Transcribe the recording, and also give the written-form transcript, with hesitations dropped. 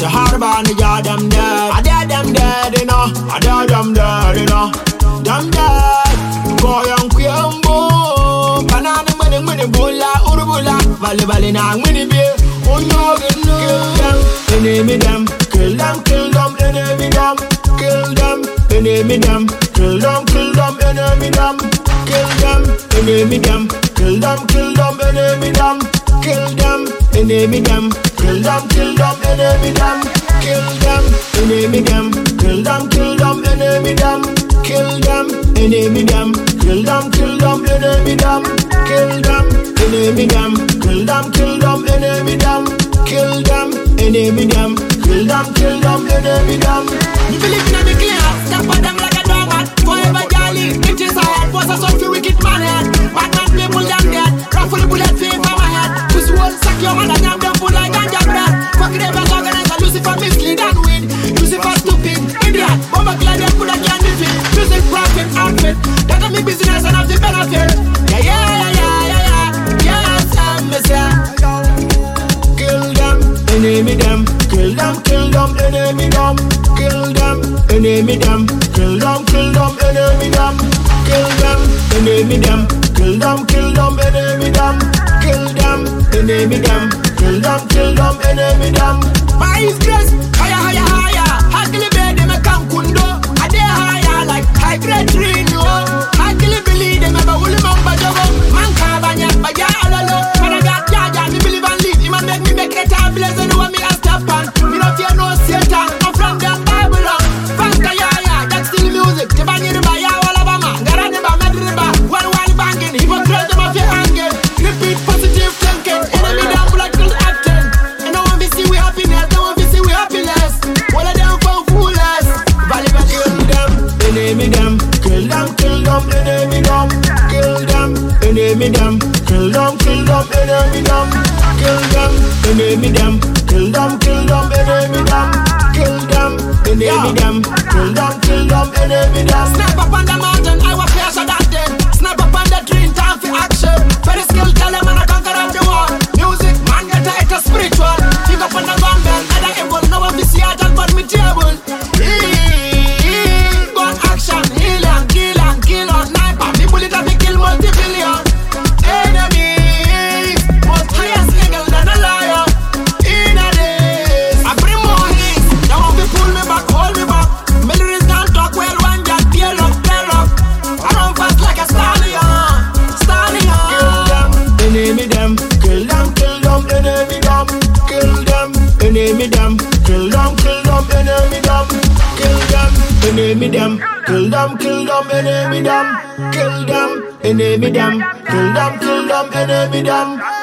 The hard man, the yard them dead. I dare them dead, you know. I dare them dead, you know. Them dead. Boy, I'm queer, banana money, bulla, urubula. Valley, now, winnie beer. Oh, no, kill them, enemy them. Kill them, enemy them. Kill them, enemy them. Kill them, enemy them. Kill them, enemy them. Kill them, enemy them. Kill them, enemy them. Kill them, enemy them. Kill them, enemy them. Kill them, enemy them. Kill them, enemy them. Kill them, enemy them. Kill them, enemy them. Kill them, enemy them. Kill them, enemy them. Kill them, enemy them. You believe in the clear, step on them like a dog. Forever jolly, it is a head. Was a sort of wicked man head. Bad man people them dead. Ruffle bullet feet from my head. This one suck your man and yam them full like ganja bread. Fuck it ever organizer, Lucifer mislead and win. Lucifer stupid, idiot. Bomber glad them put a can defeat. Music profit outfit. That me business and have the benefit. Yes, I'm Messiah. Kill them, enemy them. Kill them, enemy them. Kill them, enemy them. Kill them, enemy them. Kill them, enemy them. Kill them, enemy them. Kill them, enemy them. Kill them, enemy them. By His grace, higher. Hardly bed them a kundo. I dare higher like high grade tree, no. Hardly believe them ever will remember jogo. Man kabanya, baya alalo. When I got jaja, me believe and leave. Him and make it a blaze and want me a step on. Me not fear no Satan. I'm from them Babylon. Fanta ya, that's still music. Tibani riba ya Alabama. Garani ba Madriba. One banging. He was close to my fear hanging. Repeat positive thinking. Enemy down blood till acting. And no one be see we happiness. No one be see we happiness. All of them for foolers. Valley kill them, enemy them. Kill them, enemy them. Kill them, enemy them. Kill them, enemy them. Kill them, enemy them. Kill them, enemy them. Kill them, enemy them. Kill them, enemy them. Snap up on the mountain, I was faster than them. Snap up on the tree, time for action. Very skill, tell them and I conquer up the world. Music, man, get tight, spiritual. Pick up on the gun bell, and I able. No one be Seattle, but me table. Gun action, heal and kill on sniper. Me bullet up, me kill multi-billion. Enemies, most highest legal than a liar. In a days, I bring more hits. They won't be pull me back, hold me back. Militaries can't talk well, one just tear up. I run fast like a stallion. Kill them, enemy them. Kill them, enemy them. Kill them, enemy them. Kill them, enemy them. Kill them, enemy them. Kill them, enemy them. Kill them, enemy them. Kill them, enemy them.